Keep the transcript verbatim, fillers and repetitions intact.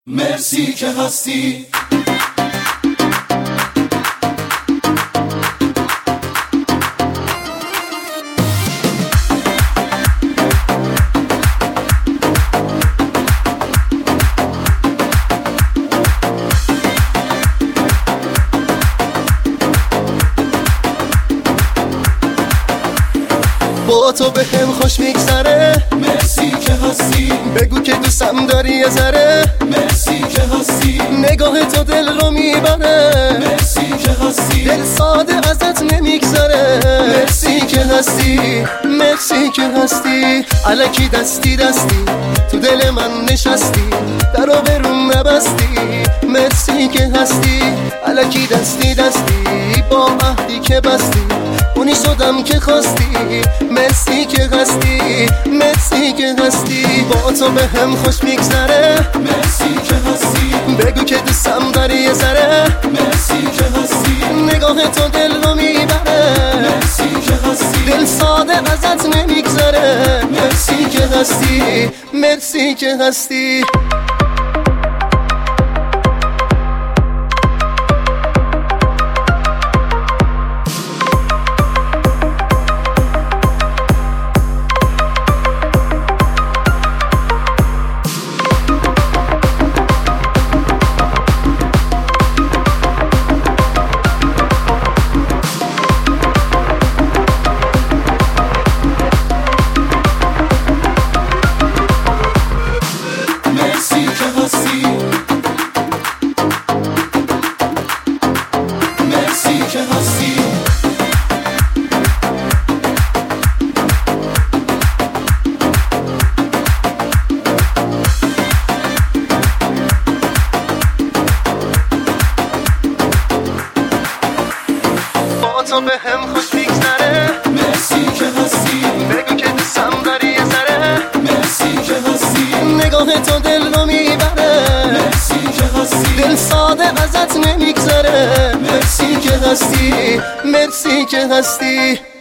مرسی که هستی. با تو به هم خوش میگذره، مرسی که هستی. بگو که دوستم داری یه ذره، مرسی که هستی. نگاه تو دل رو میبره، مرسی که هستی. دل ساده ازت نمیگذره، مرسی که هستی، مرسی که هستی. الکی دستی دستی تو دل من نشستی، درو برون نبستی، مرسی که هستی. الکی دستی دستی با عهدی که بستی، اونی شدم که خواستی، مرسی که هستی، مرسی که هستی. با تو به هم خوش میگذره، مرسی که هستی. بگو که دوستم داری یه ذره، مرسی که هستی. نگاه تو دل رو میبره، مرسی که هستی. دل ساده ازت نمیگذره، مرسی که هستی، مرسی که هستی. تو به هم خوش میگذره، مرسی که هستی. بگو که دوستم داری یه ذره، مرسی که هستی. نگاه تو دل رو میبره، مرسی که هستی. دل ساده ازت نمیگذره، مرسی که هستی، مرسی که هستی.